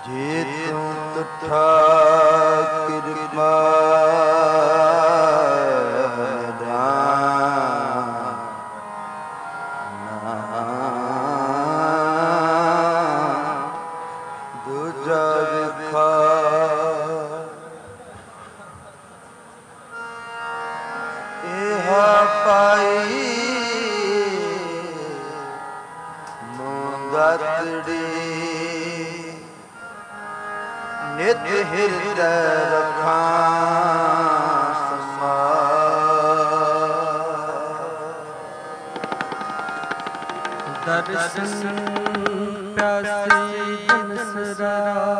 ਜੇ ਤੂੰ ਤੁਠਾ ਕਿਰਪਾ ਦੂਜਾ ਵਿਖਾ ਇਹ ਪਾਈ ਮੁੰਦਤੜੀ ਨਿਤ ਹਿਰਦੈ ਰਖਾਂ ਸਮਾ ਦਰਸ਼ਨ ਪਿਆਸੀ ਬਨਸਰਾ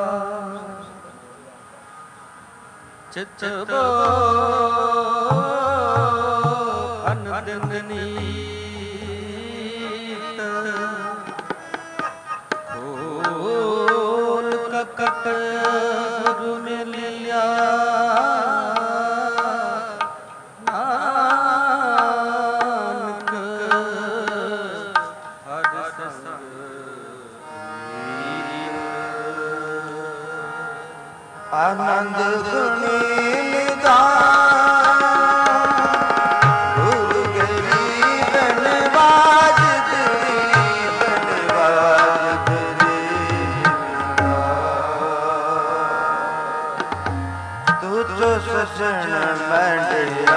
ਚਿਤ ਬੋ ਅਨੰਦ ਨੀਤ ਹੋਲ ਕਕਟ ਗੁਰੂ ਮਿਲਿਆ ਆਨੰਦ ਗੁਣੀ ਨਿਦਾਨ ਗੁਰੂ ਗਰੀਬ ਨਿਵਾਜ ਗਰੀਬ ਨਿਵਾਜ ਤੂੰ ਜੋ ਸਜਣ ਮੰਡਿਆ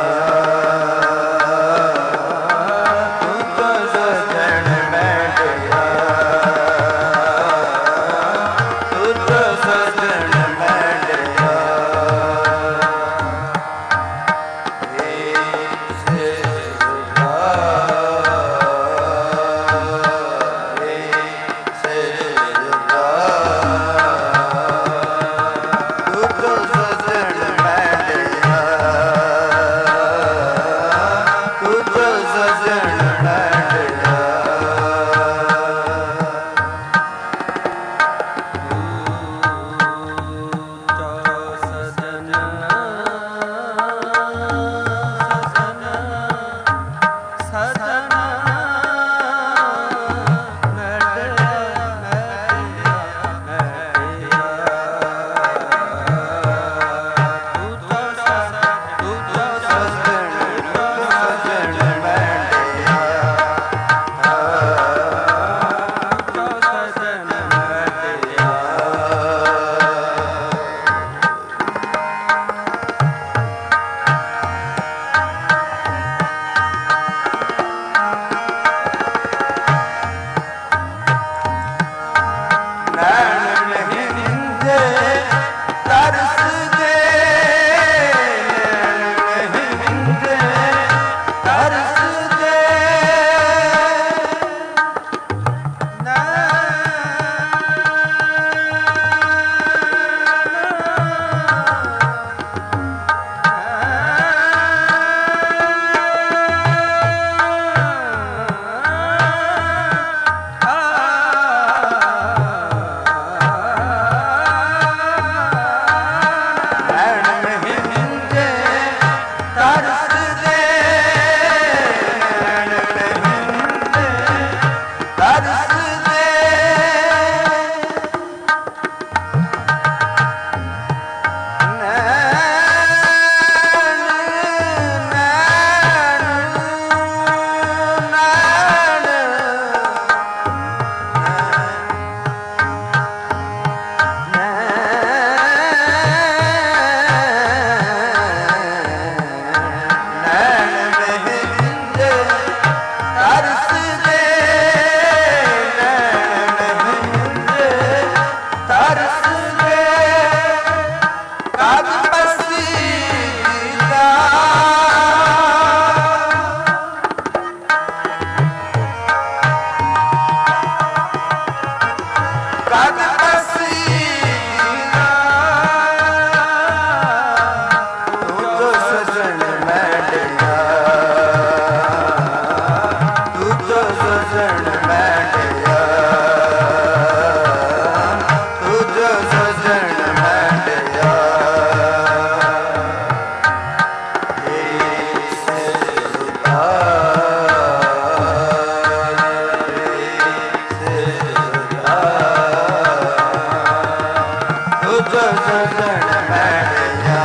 ਸਜਣ ਬੈਠਿਆ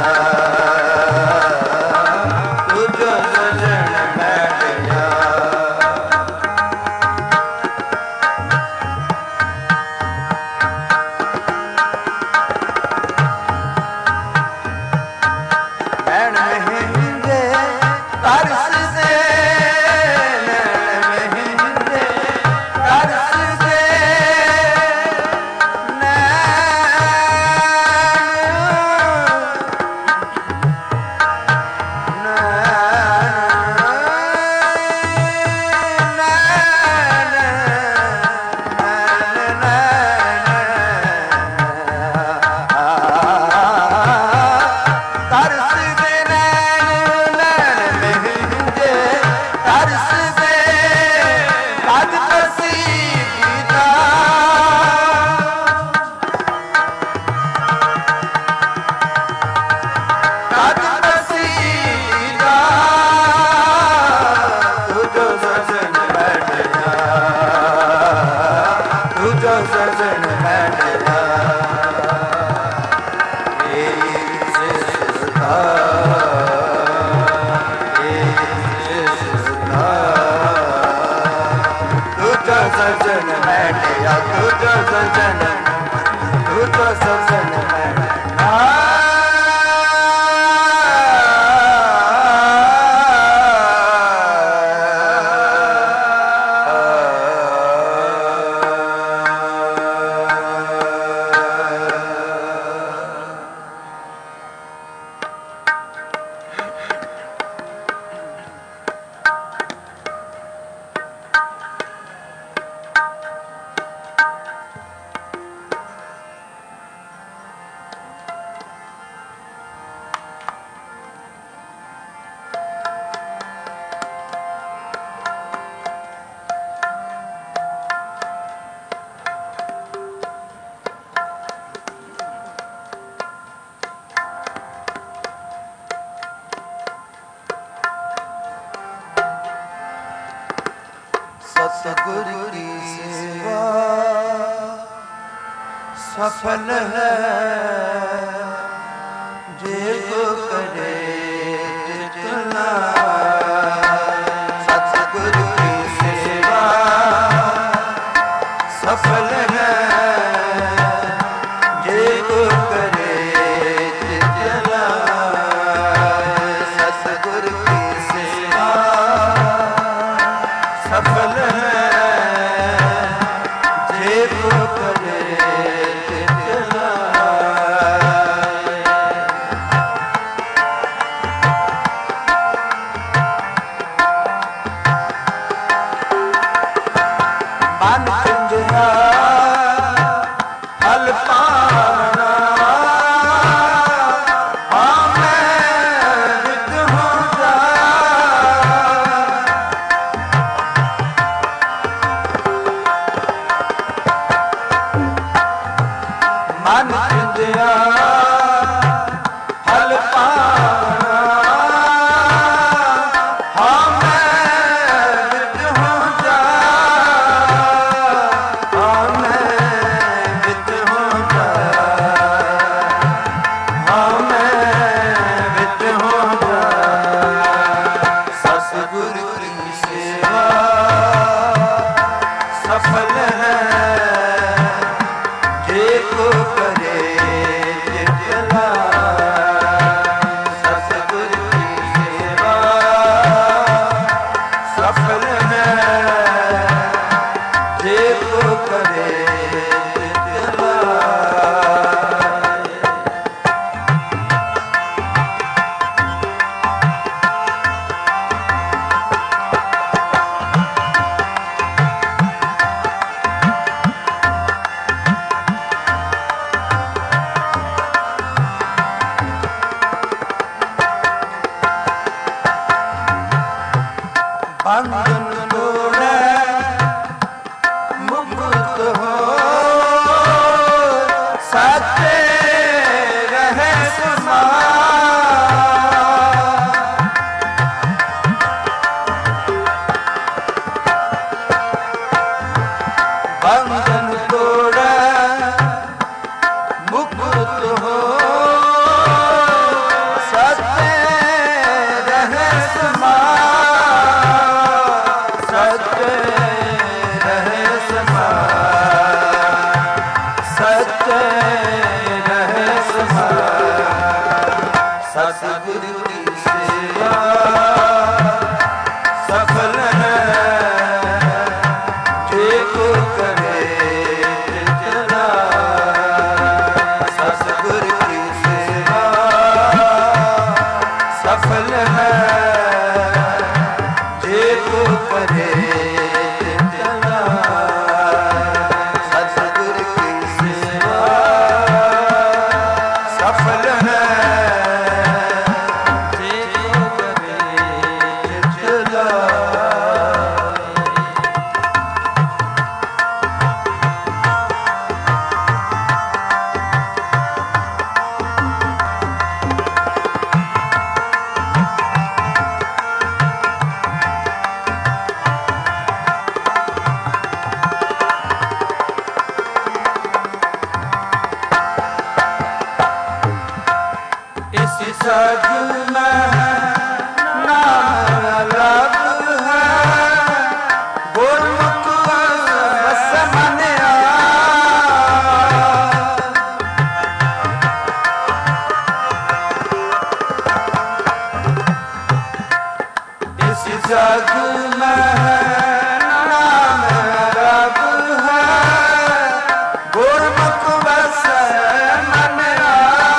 ਤੁਝੋ ਸਜਣ ਬੈਠਿਆ ਨੈਣ ਮਹਿੰਦੇ ਤਰਸ ਦੇ ਨੈਣ ਮਹਿੰਦੇ ਤਰਸ ਦੇ ਸਜਣ ਬੈਠਿਆ ਸਜਣ ਬੈਠਿਆ ਤੁਝੋ ਸਜਣ ਤੁਝੋ ਸਜਣ ਬੈਠਿਆ सतगुर की सेवा सफल है जे को करे जितना सतगुर की सेवा सफल है जे को करे जितना सतगुर की सेवा सफल है जे को करे जितना मन पिंजरा फल पाना मन पिंजरा फल पाना हाँ मैं विद हो जा हाँ मैं विद हो जा हाँ मैं विद हो जा सतगुरु की सेवा सफल है जे को करे जितना सतगुर की सेवा सफल है जे को करे जितना बंधन तोड़े मुक्त हो सच्चे रहे समान बंधन तोड़े मुक्त हो सतगुरु की सेवा सफल है जे को करे चला। सतगुरु की सेवा सफल है जे को करे चला। सतगुरु की सेवा सफल है सग में नाम अलग है गुरमुख बस मनिया। इस जग में नाम अलग है गुरमुख बस मनिया।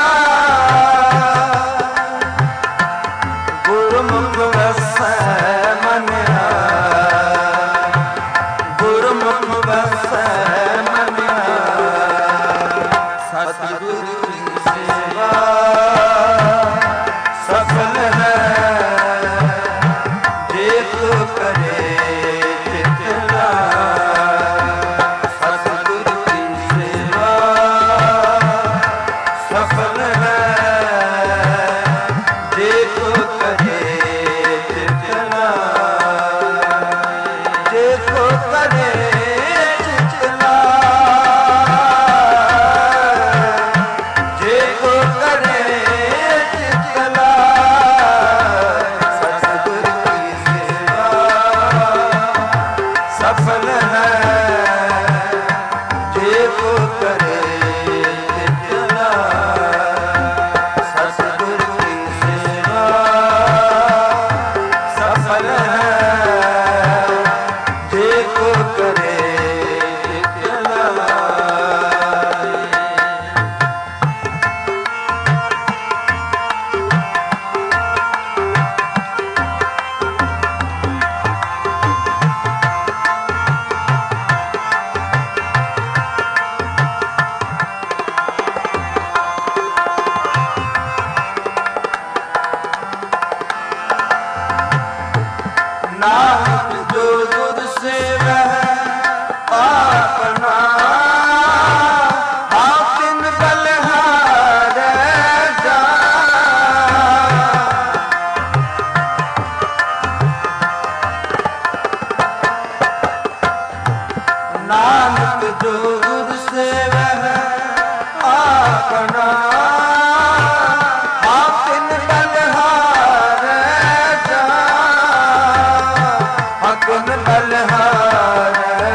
गुरमुख वसै मनिया गुरमुख वसै मनिया। सतगुरु की सेवा सफल है जे को करे चितला। सतगुरु की सेवा सफल है जे को करे चितला। जे को करे चितला जे को करे चितला। सतगुरु की सेवा सफल है जे को करे चितला। सतगुरु की सेवा सफल है जे को करे चितला। नानक जो गुर सेवै आपना आपिन बलिहारै जान। नानक जो गुर सेवै आपना आपिन बलिहारै अगुन बलिहारै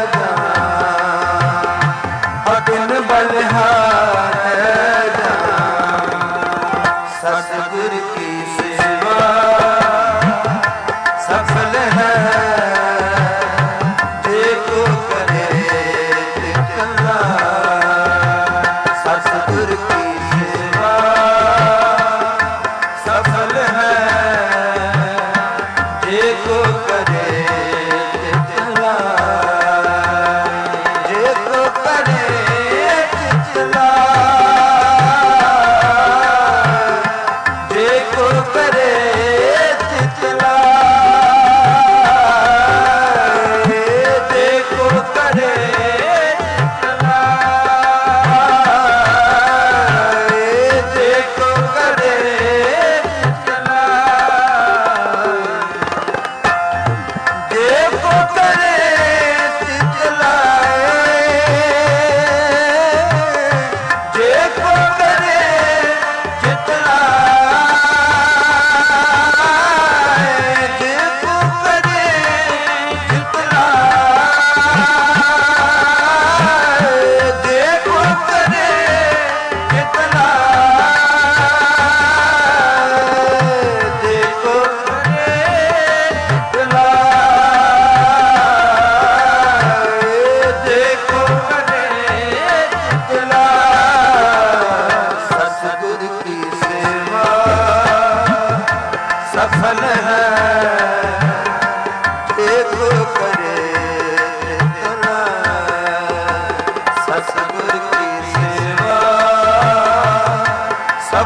जान। अगुन बलिहारै जान। सतगुरु की सेवा सफल है जे को करे चितला। सतगुरु की सेवा सफल है जे को करे चितला। जे को करे चितला।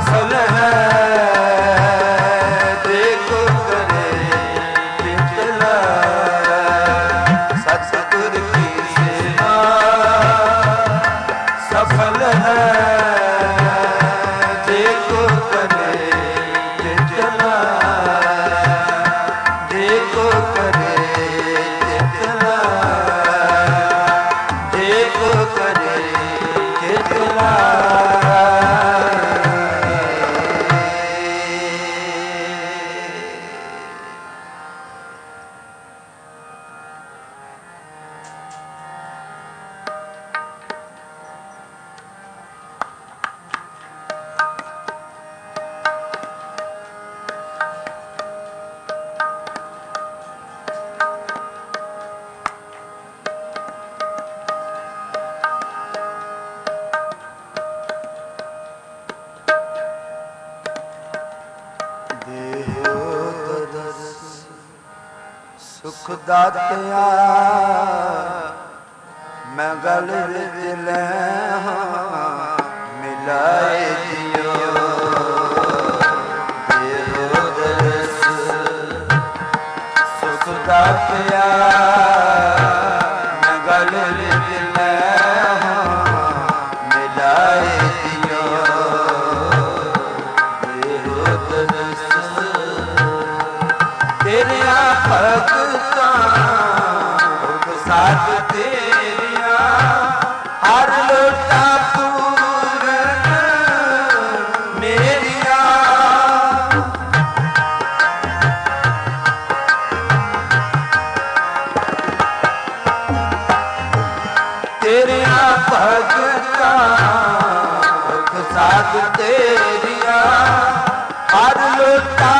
सफल है देखो करे चितला सतगुर की सेवा सफल है देखो करे चितला देखो करे चितला देखो करे चितला सुख दातिया मैं गल विच ले मिलाए दियो देहो दरस सुख दातिया मैं गल विच ले मिलाए दियो देहो दरस तेरिया भगतां साथ तेरिया हर लोटा पूरन मेरिया तेरिया भगतां साथ तेरिया हर लोटा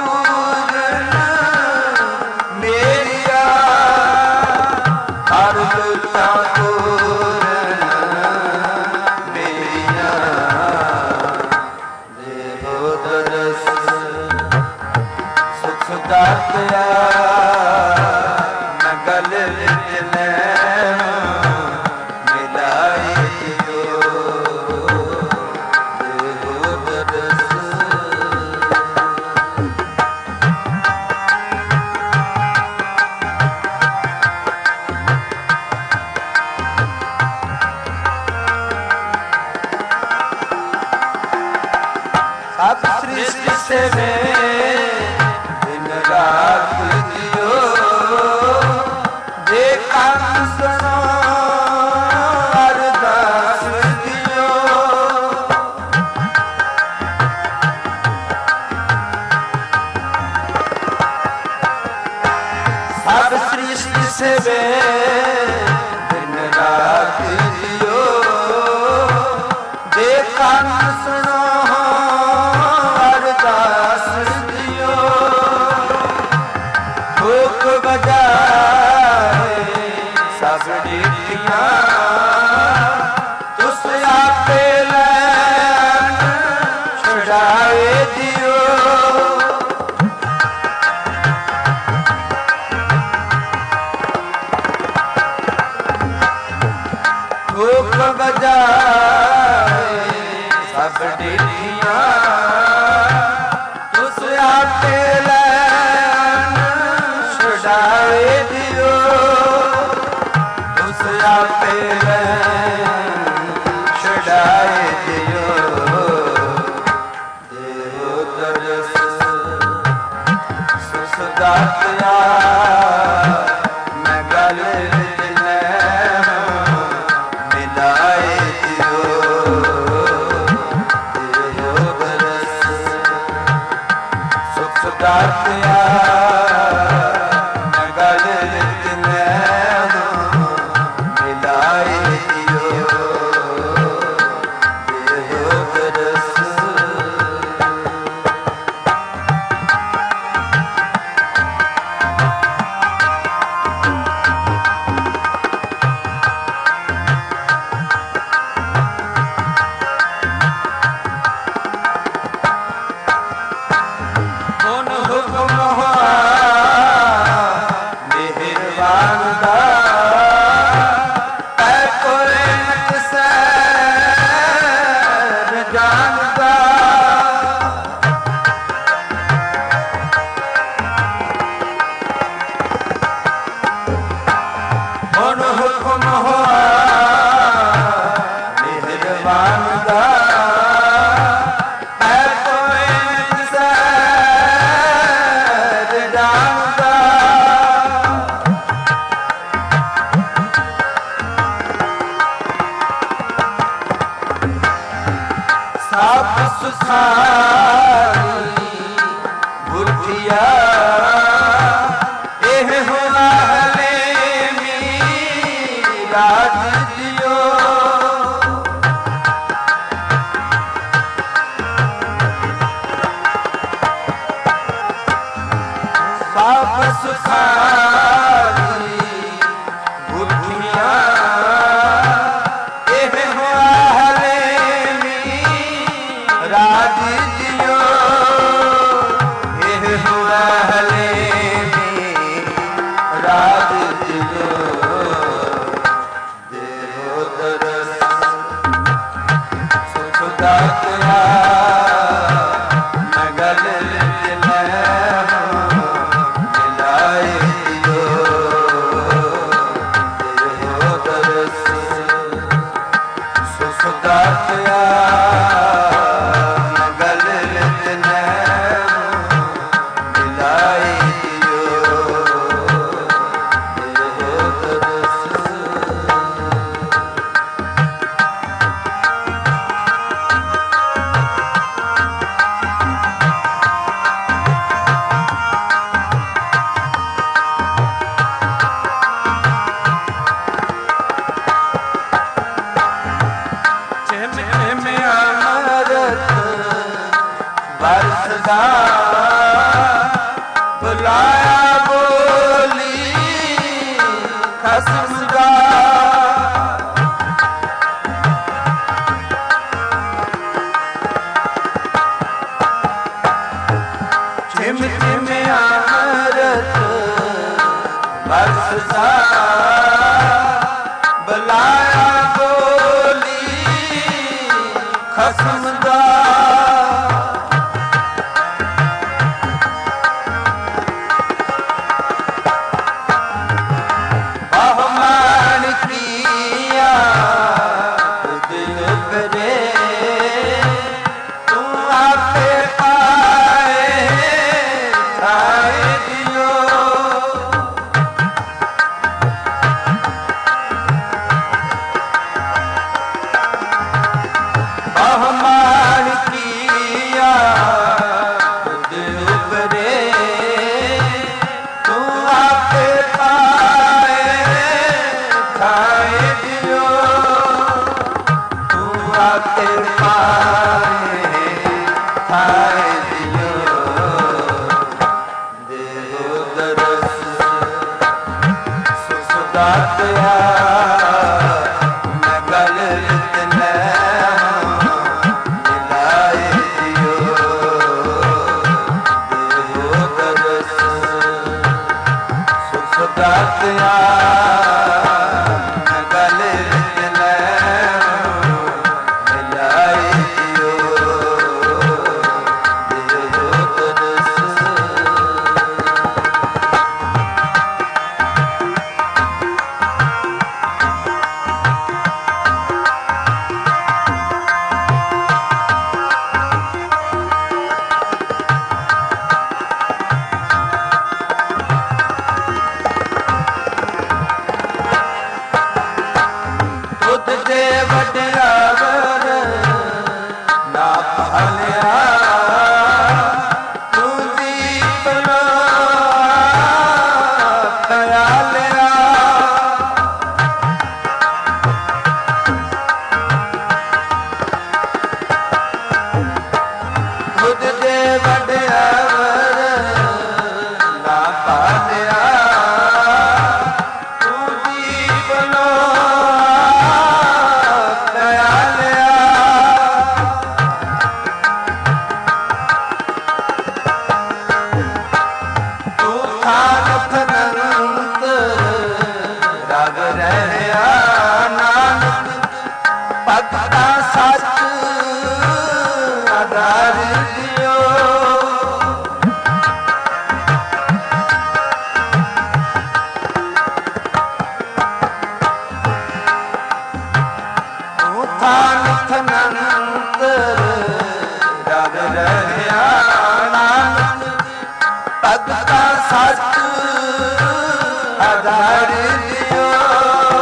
दातिया मैं गल विच ले मिलाए दियो देहो दरस सब सृष्टि से रात दियो देखा सुनो अरदास दियो सब सृष्टि से दिन रात दियो देखा सुनो अरदास दियो भूख बजाए सब नीतियां तुस आपे लैन छुड़ाए दियो भूख बजाए सब नीतियां तुस आपे लैन छुड़ाए दियो तुस आपे छुड़ाए दियो देहो दरस सुख दातिया मैं गल विच ले मिलाए दियो देहो दरस सुख दातिया मैं गल ਸਾਪ ਸੁਸਾਰੀ ਬੁੱਧੀਆ ਇਹ ਹੋਣਾ ਹਲੇ ਰਾਜ ਦਿਓ ਸਾਪ ਸੁਸਾਰੀ ਬੁੱਧੀਆ ਇਹ ਹੋਣਾ ਹਲੇ ਰਾਜ ਦਿਓ ਇਹ ਹੋਣਾ ਹਲੇ ਰਾਜ ਦਿਓ ਦੇਵੋ ਦਰਸ ਸੁਖ ਦਾਤਿਆ ਨਗਲ ਦਿਲੇ ਮਿਲਾਏ ਦਿਓ ਦੇਵੋ ਦਰਸ ਸੁਖ ਦਾਤਿਆ ਨਗਲ ਦਿਲੇ ਮਿਲਾਏ ਦਿਓ ਦੇਵੋ ਦਰਸ ਵਰਸਦਾ ਬੁਲਾਇਆ ਬੋਲੀ ਖਸਮ ਦਾ ਛਿਮ ਛਿਮ ਅੰਮ੍ਰਿਤ ਵਰਸਦਾ ਬੁਲਾਇਆ ਬੋਲੀ ਖਸਮ ਦਾ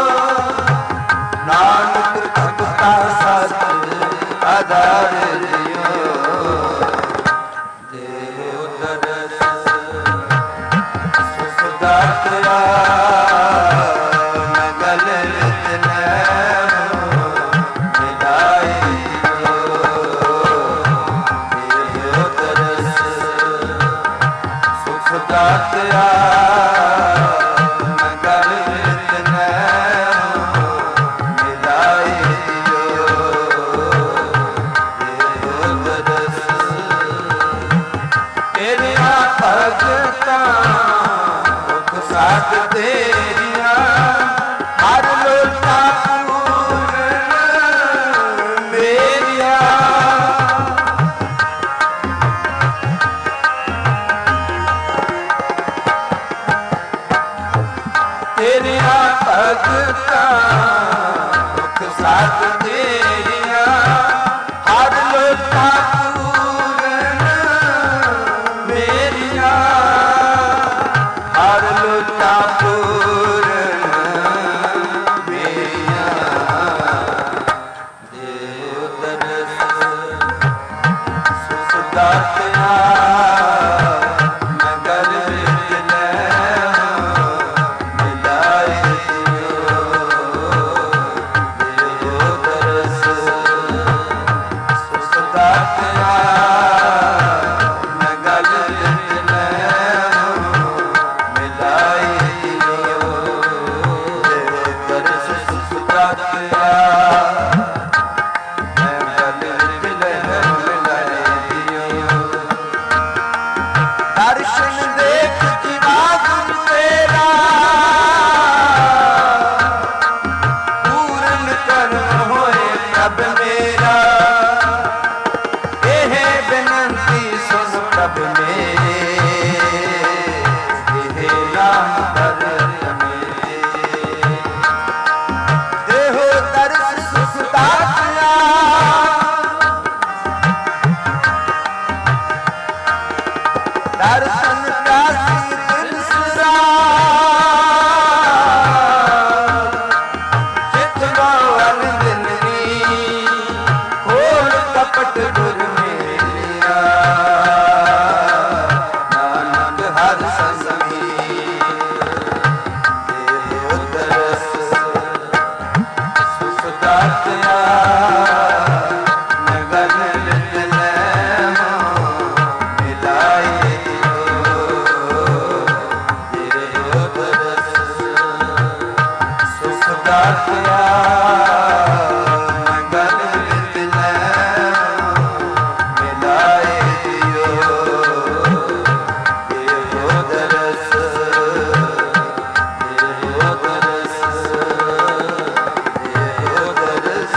ਆਧਾਰ ਦਿਓ ਸਾਧ ਤੇਰੀਆਂ ਹਰ ਲੋਟਾ ਪੂਰਨ ਮੇਰੀਆਂ ਹਰ ਲੋਟਾ ਪੂਰਨ ਮੇਰੀਆਂ ਦੇਵ ਦਰਸ ਸੁਖ ਦਾਤਿਆ ਨਗਰ ਵਿੱਚ ਲੈ ਮਿਲਾਏ ਦਰਸ਼ਨ ਦੇਖ ਦੀਵਾਨ ਤੇਰਾ ਪੂਰਨ ਕਰਮ ਹੋਏ ਪ੍ਰਭ ਮੇਰਾ ਇਹ ਬੇਨੰਤੀ ਸੁਣ ਪ੍ਰਭ ਮੇਰੇ ਇਹ ਨਾਮ ਦਰਦ ਮੇਰੇ ਦੇਹੋ ਦਰਸ ਸੁਖ ਦਾਤਿਆ ਦਰਸ਼ਨ ਪਿਆਸੀ ਦਿਨ ਸੁਰਾ ਚਿਤ ਗਵਨ ਦਿਨਨੀ ਖੋਲ ਕਪਟ ਗੁਰ ਮੇਰਾ ਨਾਨਕ ਹਰ ਸੰਗੀ ਦੇਵ ਦਰਸ ਸੁਖ ਦਾਤਿਆ ਨਗਨ ਵਿੱਚ ਲੈ ਮਿਲਾਏ ਸੁਖ ਦਾਤਿਆ ਨਗਨ ਵਿੱਚ ਲੈ ਮਿਲਾਏ ਦਿਓ ਦੇਵ ਦਰਸ ਦੇਵ ਦਰਸ ਦੇਵ ਦਰਸ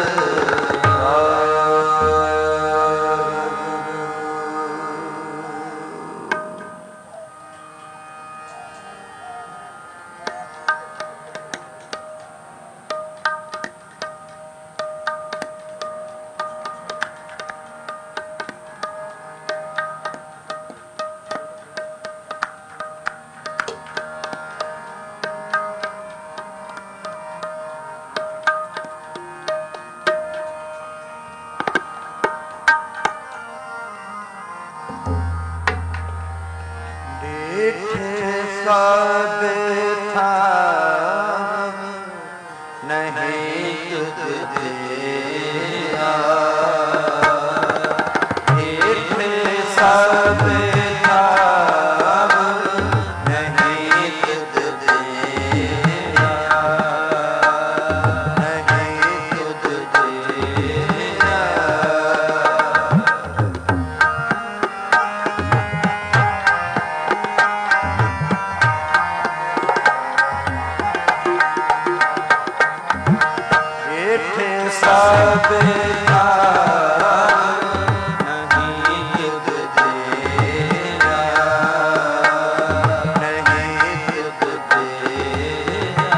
ਸਭ ਥਾਮ ਨਹੀਂ ਤੁਧ ਦੇਆ ਇੱਥੇ ਸਭ ਥਾਮ ਨਹੀਂ ਤੁਧ ਦੇਆ ਨਹੀਂ ਤੁਧ ਦੇਆ ਸਭ ਨਹੀਂ ਤੁਧ ਦੇਆ ਨਹੀਂ ਤੁਧ ਦੇਆ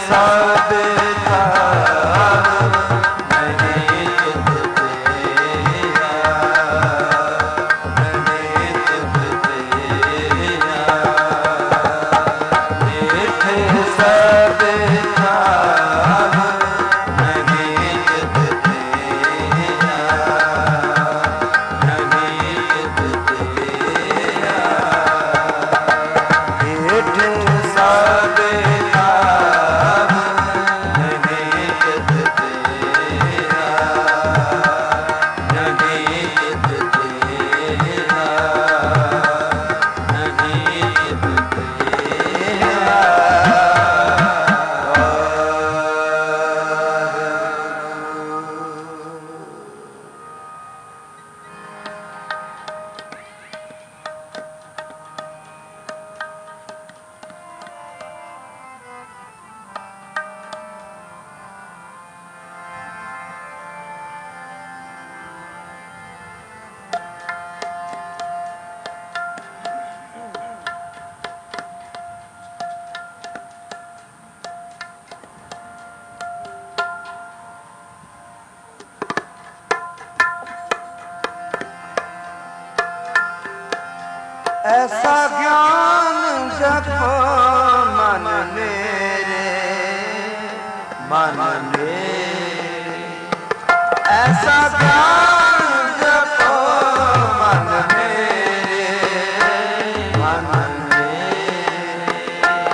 ਸਭ ਨਹੀਂ ਤੁਧ ਤੇਰਾ, ਨਹੀਂ ਤੁਧ ਤੇਰਾ, ਏਠ ਸਭ ਨਹੀਂ ਤੁਧ ਤੇਰਾ, ਨਹੀਂ ਤੁਧ ਤੇਰਾ, ਏਠ ਸਭ ਐਸਾ ਗਿਆਨ ਜਪੋ ਮਨ ਮੇਰੇ, ਮਨ ਮੇਰੇ, ਐਸਾ ਗਿਆਨ ਜਪੋ ਮਨ ਮੇਰੇ, ਮਨ ਮੇਰੇ,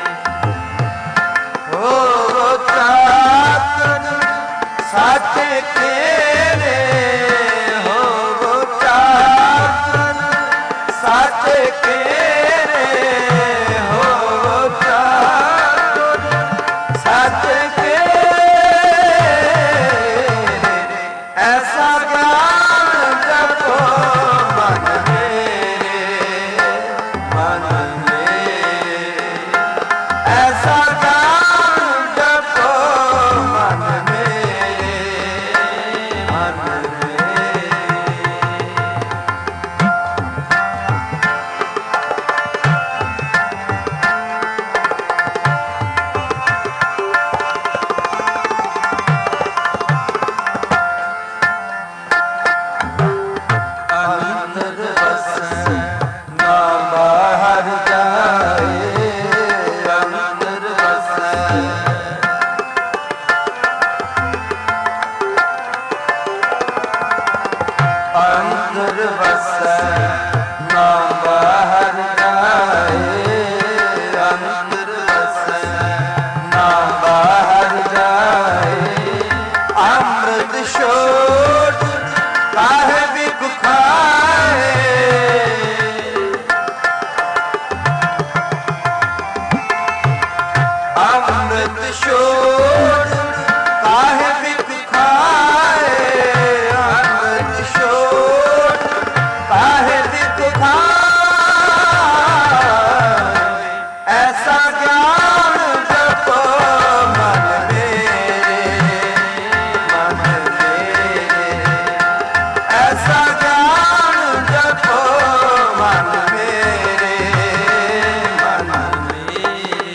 ਹੋ ਚਾਤਨ ਸਾਚੇ ਤੇਰੇ, ਹੋ ਚਾਤਨ ਸਾਚੇ ਤੇਰੇ, ਹੋ ਚਾਤਨ ਸਾਚੇ ਤੇਰੇ, ਐਸਾ ਗਿਆਨ ਜਪੋ ਮਨ ਮੇਰੇ, ਮਨ ਮੇਰੇ, ਐਸਾ ਗਿਆਨ ਜਪੋ ਮਨ ਮੇਰੇ, ਮਨ ਮੇਰੇ। ਅੰਦਰ ਵਸੈ ਨਾ ਬਾਹਰ ਜਾਏ, ਅੰਦਰ ਵਸੈ, ਅੰਦਰ ਵਸੈ ਨਾ ਬਾਹਰ ਜਾਏ, ਅੰਦਰ ਵਸੈ ਨਾ ਬਾਹਰ ਜਾਏ, ਅੰਮ੍ਰਿਤ ਛੋੜ ਕਾਹੇ ਬਿਖ ਖਾਏ, ਅੰਮ੍ਰਿਤ ਛੋੜ ਕਾਹੇ ਬਿਖ ਖਾਏ, ਅੰਮ੍ਰਿਤ ਛੋੜ ਕਾਹੇ ਬਿਖ ਖਾਏ, ਐਸਾ ਗਿਆਨ ਜਪੋ ਮਨ ਮੇਰੇ, ਮਨ ਮੇਰੇ, ਐਸਾ ਗਿਆਨ ਜਪੋ ਮਨ ਮੇਰੇ, ਮਨ ਮੇਰੇ।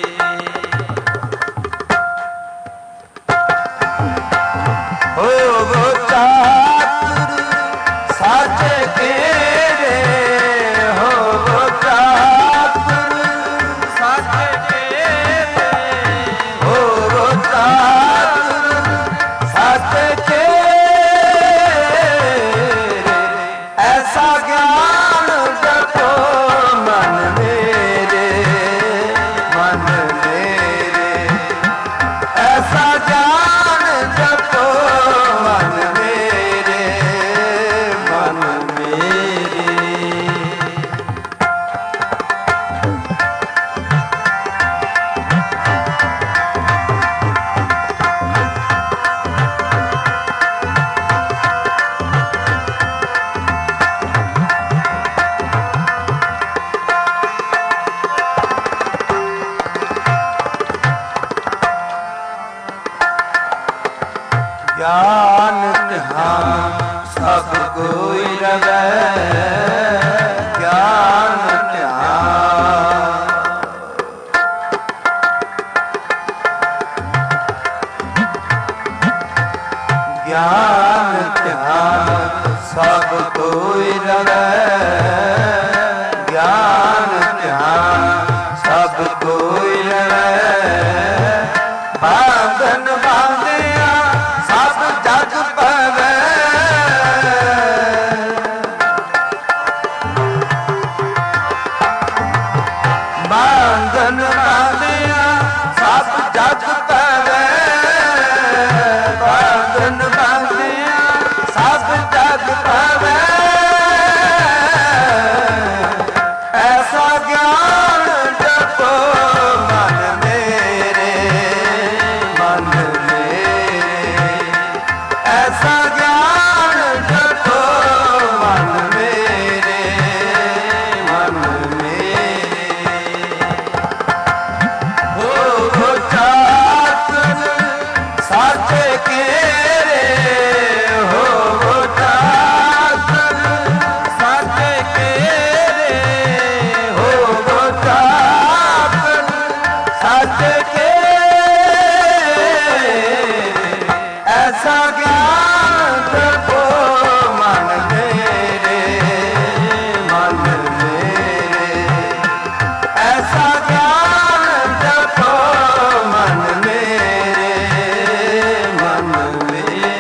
ਹੋ ਚਾਤੁਰ ਸਾਚੇ ਤੇਰੇ, ਹੋ ਚਾਤੁਰ ਸਾਚੇ ਤੇਰੇ, ਹੋ ਚਾਤੁਰ ਸਾਚੇ ਤੇਰੇ, ਐਸਾ ਗਿਆਨ ਜਪੋ ਮਨ ਮੇਰੇ, ਮਨ ਮੇਰੇ, ਐਸਾ ਗਿਆਨ ਜਪੋ ਮਨ ਮੇਰੇ, ਮਨ ਮੇਰੇ। ਗਿਆਨ ਧਿਆਨ ਸਭ ਕੋਈ ਰਵੈ, ਗਿਆਨ ਧਿਆਨ ज्ञान ध्यान सब कोई रवै, ज्ञान ध्यान सब कोई रवै, बांधन बांधिया सब जग पवै, बांधन बांधिया सब जग पवै, बांधन बांधिया सब जग पवै, ऐसा ज्ञान जपो मन मेरे, मन मेरे, ऐसा ज्ञान जपो मन मेरे, मन मेरे, हो चातुर साचे केरे, हो चातुर साचे केरे, हो चातुर साचे केरे, ऐसा ज्ञान जपो मन मेरे, मन मेरे, ऐसा ज्ञान जपो मन मेरे, मन मेरे।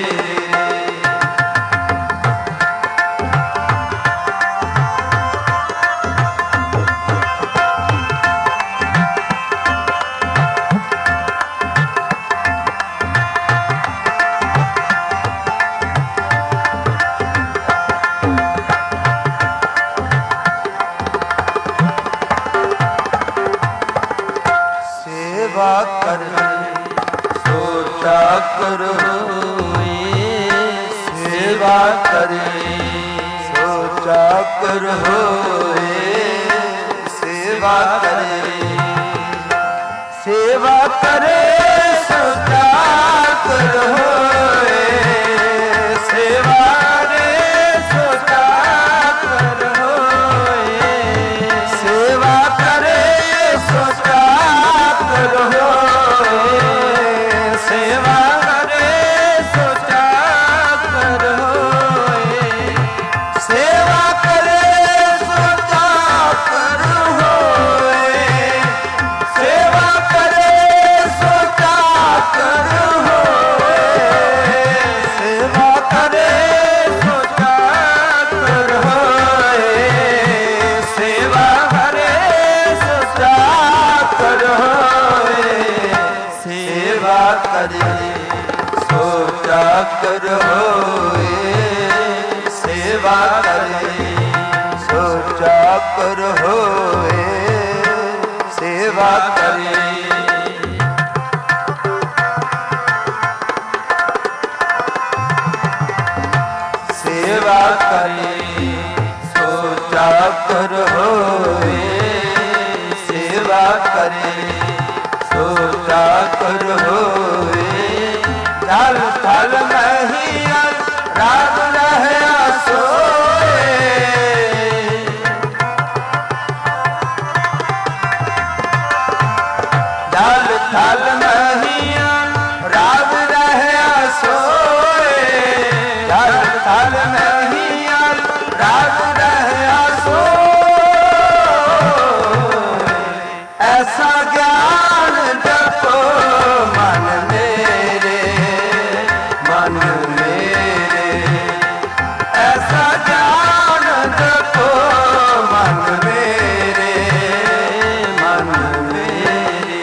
सेवा कर सोचा करो, सेवा करे सोचा करो, सेवा करे, सेवा करे सोचा करो, सेवा रे सोचा करो, सेवा करे सोचा करो, सेवा करे सोचा करो, सेवा करे सोचा करो, सेवा करे सोचा करो, सेवा करे सोचा करो, सेवा करे सोचा करो, सेवा करे सोचा करो, सेवा करे सोचा करो, सेवा करे, सेवा करे सोचा करो, सेवा करे सोचा करो, थल थल महिया राग रहया सोए, थल थल महिया राग रहया सोए, थल थल महिया राग रहया सोए, ऐसा ज्ञान जपो मन मेरे, मन मेरे, ऐसा ज्ञान जपो मन मेरे, मन मेरे।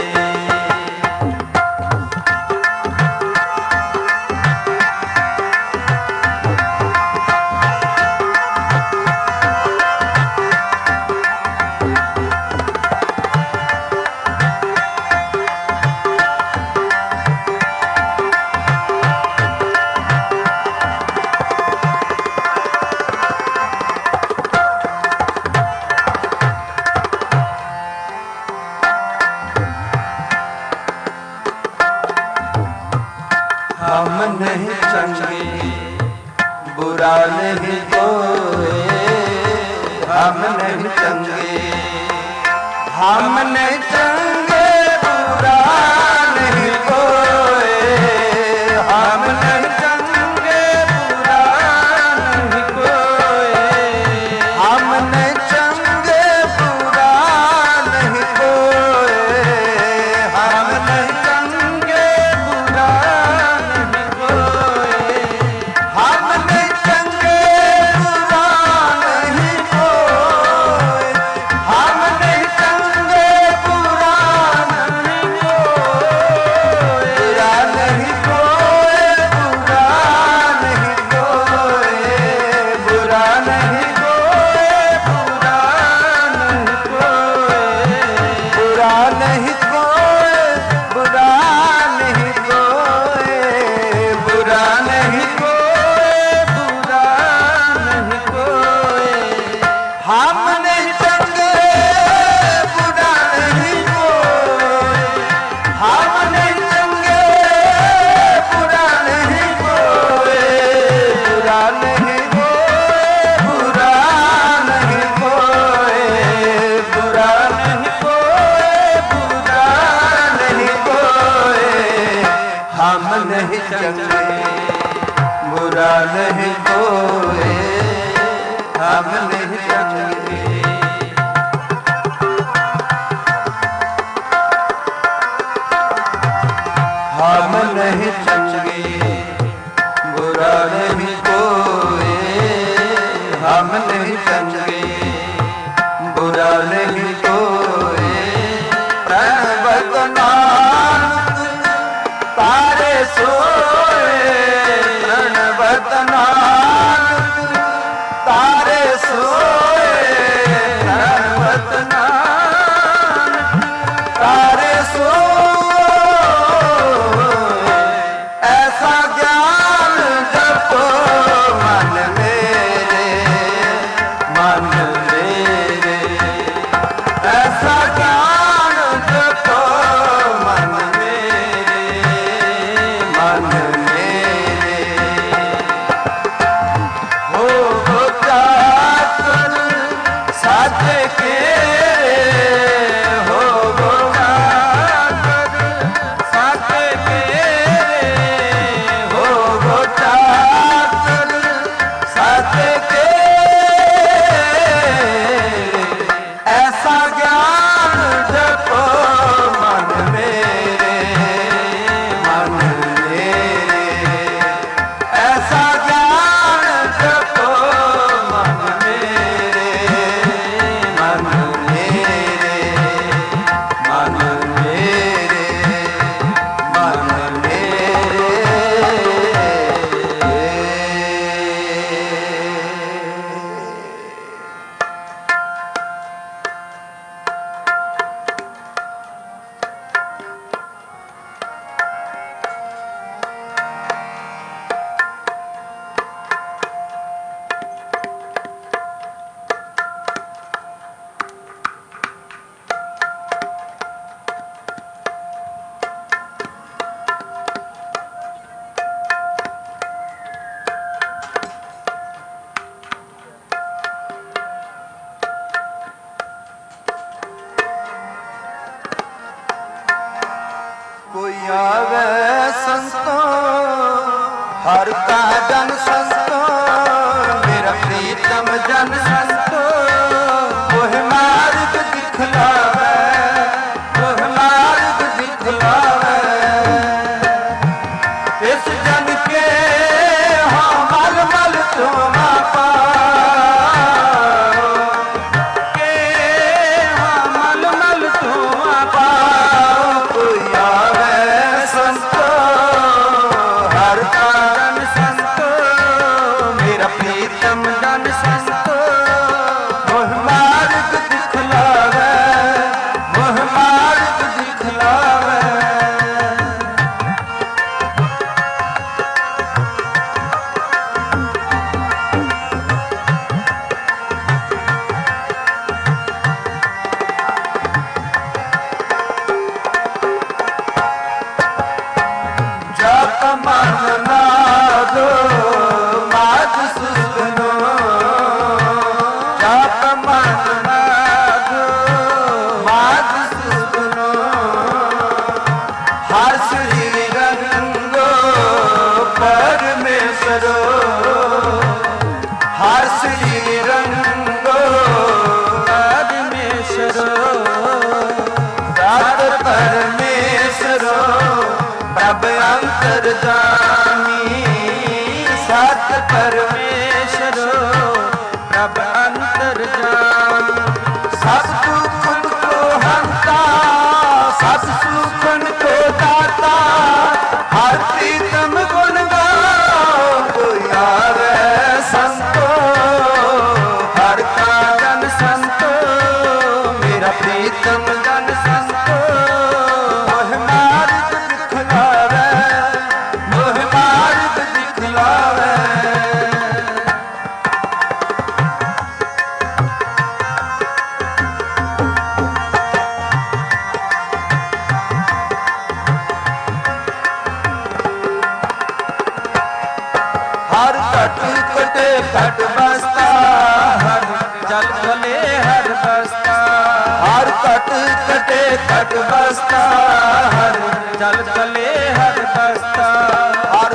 हम नहीं चंगे बुरा नहीं कोई, हम नहीं चंगे, हम नहीं चंगे बुरा नहीं कोई, हम नहीं चंगे चंगे बुरा नहीं कोई हम नहीं चंगे। हम नहीं चंगे बुरा नहीं कोई हम नहीं चंगे बुरा नहीं कोई। प्रणवत नानक तारे सोए प्रणवत नानक तारे सोए प्रणवत नानक तारे सोए। ऐसा ज्ञान जपो मन मेरे मन मेरे ऐसा ज्ञान जपो मन मेरे मन मेरे। हो जाकर साथे के हो जाकर साथे के हो जाकर साथे के। ऐसा ज्ञान जपो मन मेरे मन मेरे ऐसा ज्ञान जपो मन मेरे मन मेरे मन मेरे मन मेरे। कोई आवे संतो हर का जन संतो मेरा प्रीतम जन संतो वह मार्ग दिखलावे वह मार्ग दिखलावे। इस जन के हाँ मल मल तुम पाओ के हाँ मल मल तुम पाओ। कोई आवे संतो हर का जन संतो मेरा प्रीतम जन संतो वह मार्ग दिखलावे वह मार्ग दिखलावे। जप मन नादो माद सुनो जप मन नादो माद सुनो। हर श्री रंगो परमेश्वरो हर श्री रंगो परमेश्वरो सात परमेश्वरो प्रभ अंतर्जामी सत परमेश्वरो प्रभ अंतर्जामी। सब दुखन को हंता सब सुखन को दाता हर प्रीतम गुण गाओ। कोई आवे संतो हर का जन संतो मेरा प्रीतम जन संतो वह मार्ग दिखलावे वह मार्ग दिखलावे। हर कट कटे कट बसता हर जल चले हर बसता हर कट कटे कट बसता हर जल चले हर बसता।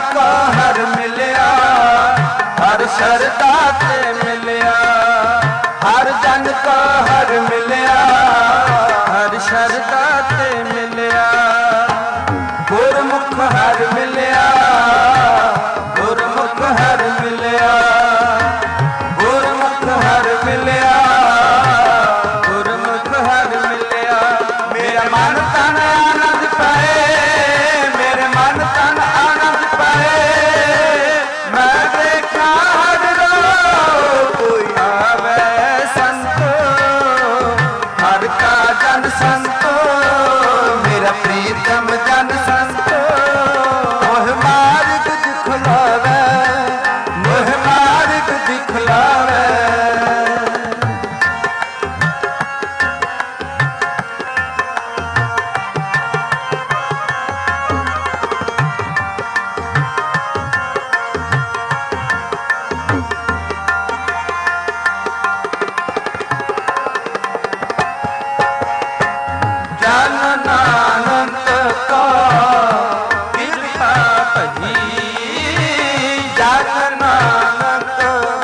ਕੋ ਹਰ ਮਿਲਿਆ, ਹਰ ਸ਼ਰਧਾ ਤੇ ਮਿਲਿਆ। ਹਰ ਜਨ ਕੋ ਹਰ ਮਿਲਿਆ, ਹਰ ਸ਼ਰਧਾ ਤੇ ਮਿਲਿਆ। ਗੁਰਮੁਖ ਹਰ ਮਿਲਿਆ, ਗੁਰਮੁਖ ਹਰ ਮਿਲਿਆ। ਗੁਰਮੁਖ ਹਰ ਮਿਲਿਆ, ਗੁਰਮੁਖ ਹਰ ਮਿਲਿਆ। ਮੇਰਾ ਮਨ ਤਨ ਆਨੰਦ ਪਾਏ, ਮੇਰੇ ਮਨ ਤਨ ਆਨੰਦ ਪਾਏ। ਮੈਂ ਦੇਖਾਂ ਹਰ ਰੋਜ਼ ਕੋਈ ਆਵੇ ਸੰਤੋ, ਹਰ ਕਾ ਜਨ ਸੰਤੋ। ਮੇਰਾ ਪ੍ਰੀਤਮ ਜਨ ਸੰਤੋ। ਮੋਹ ਮਾਰਗ ਦਿਖਲਾਵੇ, ਮੋਹ ਮਾਰਗ ਦਿਖਲਾਵੇ। ਜਨ ਨਾਨਕ ਕੋ ਕਿਰਪਾ ਭਈ ਜਨ ਨਾਨਕ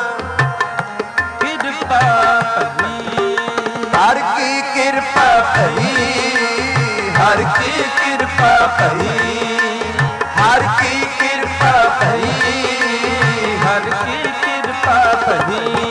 ਕਿਰਪਾ ਭਈ। ਹਰ ਕੀ ਕਿਰਪਾ ਭਈ, ਹਰ ਕੀ ਕਿਰਪਾ ਭਈ। ਹਰ ਕੀ ਕਿਰਪਾ ਭਈ, ਹਰ ਕੀ ਕਿਰਪਾ ਭਈ।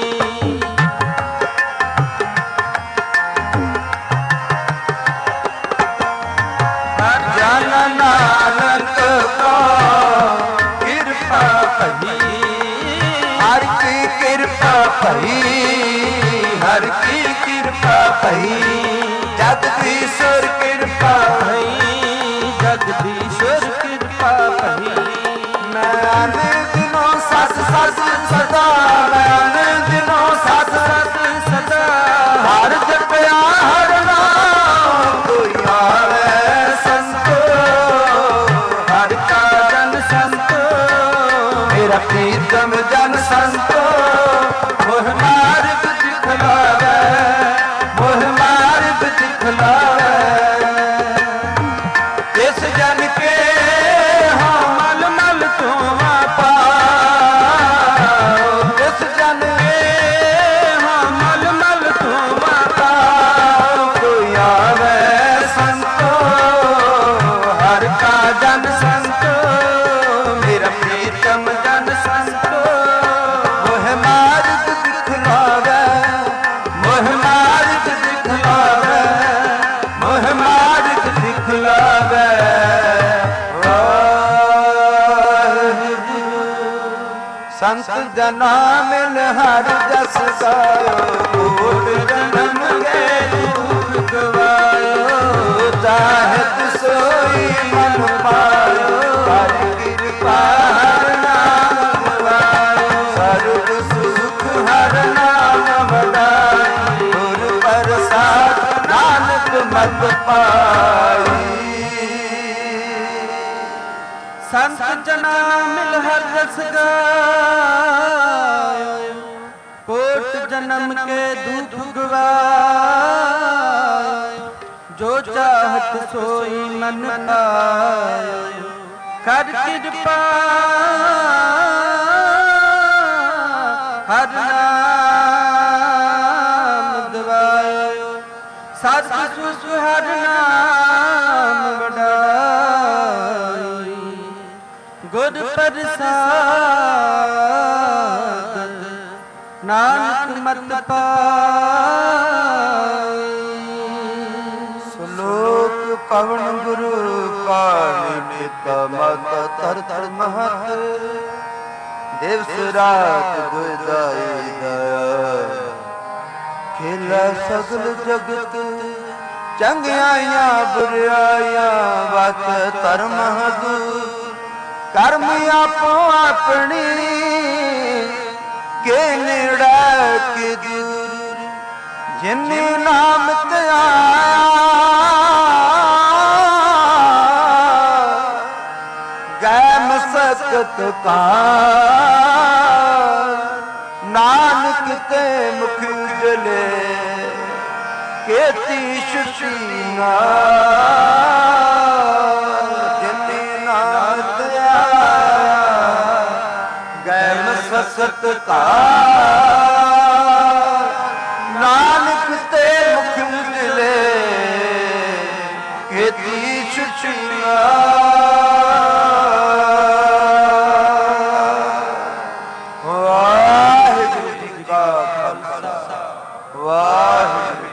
ਜਨ ਨਾਨਕ ਕੋ ਕਿਰਪਾ ਭਈ। ਹਰ ਕੀ ਕਿਰਪਾ ਭਈ, ਹਰ ਕੀ ਕਿਰਪਾ ਭਈ। ਜਗਦੀਸ਼ਵਰ ਕਿਰਪਾ ਭਈ ਜਗਦੀਸ਼ਵਰ ਕਿਰਪਾ ਭਈ। ਮੈਂ ਅਨੇਕ ਦਿਨੋਂ ਸੱਚ ਸੱਚ ਸਦਾ, ਮੈਂ ਅਨੇਕ ਦਿਨੋਂ ਸੱਚ ਸੱਚ ਸਦਾ ਹਰ ਜਪਿਆ ਹਰ ਨਾਮ ਕੋਈ ਆਵੇ ਸੰਤੋ। ਹਰ ਕਾ ਜਨ ਸੰਤੋ, ਮੇਰਾ ਪ੍ਰੀਤਮ ਜਨ ਸੰਤੋ। ਮੋਹ ਮਾਰਗ ਦਿਖਲਾਵੇ, ਮੋਹ ਮਾਰਗ ਦਿਖਲਾਵੇ। ਇਸ ਜਨ ਕੇ ਹਾਂ ਮਲ ਮਲ ਧੋਵਾ ਪਾਓ, ਇਸ ਜਨ ਕੇ ਹਾਂ ਮਲ ਮਲ ਧੋਵਾ ਪਾਓ। ਕੋਈ ਆਵੇ ਸੰਤੋ, ਹਰ ਕਾ ਜਨ ਸੰਤੋ। ਮੇਰਾ ਪ੍ਰੀਤਮ ਜਨ ਸੰਤੋ। ਮੋਹ ਮਾਰਗ ਦਿਖਲਾਵੇ, ਮੋਹ ਮਾਰਗ ਦਿਖਲਾਵੇ, ਮੋਹ ਮਾਰਗ ਦਿਖਲਾਵੇ। ਸੰਤ ਜਨਾ ਮਿਲ ਹਰ ਜਸ ਗਾਇਓ, ਕੋਟ ਜਨਮ ਕੇ ਦੁਖ ਗਵਾਇਓ। ਚਾਹਤ ਸੋਈ ਮਨ ਪਾਇਓ, ਹਰ ਕਿਰਪਾ ਹਰ ਨਾਮ ਗਵਾਇਓ। ਸਰਬ ਸੁਖ ਹਰ ਨਾਮ ਵਡਾਈ, ਗੁਰ ਪ੍ਰਸਾਦ ਨਾਨਕ ਮਤ ਪਾਈ। ਸੰਤ ਜਨਾ ਮਿਲ ਹਰ ਜਸ ਗਾਇਓ। ਕੋਟ ਜਨਮ ਕੇ ਦੁਖ ਗਵਾਇਓ। ਜੋ ਚਾਹਤ ਸੋਈ ਮਨ ਪਾਇਓ। ਕਰ ਕਿਰਪਾ ਹਰ ਨਾਮ ਦਿਵਾਇਓ। ਸਤ ਸੁਖ ਹਰ ਨਾਮ ਵਡਾਈ। ਗੁਰ ਪ੍ਰਸਾਦ ਨਾਨਕ ਮਤ ਪਾਈ। ਸ਼ਲੋਕ ਪਵਨ ਗੁਰੂ ਪਾਣੀ ਨਿਤ ਮਤ ਤਰ ਤਰ ਮਹਤ। ਦਿਵਸ ਰਾਤ ਗੁਰਦਾਈ ਦਇਆ, ਖੇਲਾ ਸਗਲ ਜਗਤ। ਚੰਗਿਆਈਆਂ ਬੁਰਾਈਆਂ ਵਤ ਧਰਮ ਹਦੂਰ। ਕਰਮ ਆਪੋ ਆਪਣੀ ਕੇ ਨੇੜਾ ਕੇ ਦੂਰ। ਜਿਨੇ ਨਾਮ ਤੇ ਆਇਆ ਗੈ ਮਸਕਤ ਕਾ। ਨਾਨਕ ਤੇ ਮੁਖ ਉਜਲੇ ਕੀਤੀ ਸ਼ੁਚੀ ਨਾਲ। ਜਿਨੇ ਨਾਮ ਤੇ ਆਇਆ ਸਤਿਕਾਰ ਨਾਨਕ ਤੇ ਮੁਖ ਮਿਲੇ ਕੀਤੀ ਛੁਟੀਆਂ ਵਾਹਿਗੁਰੂ ਜੀ ਕਾ ਖਾਲਸਾ ਵਾਹਿਗੁਰੂ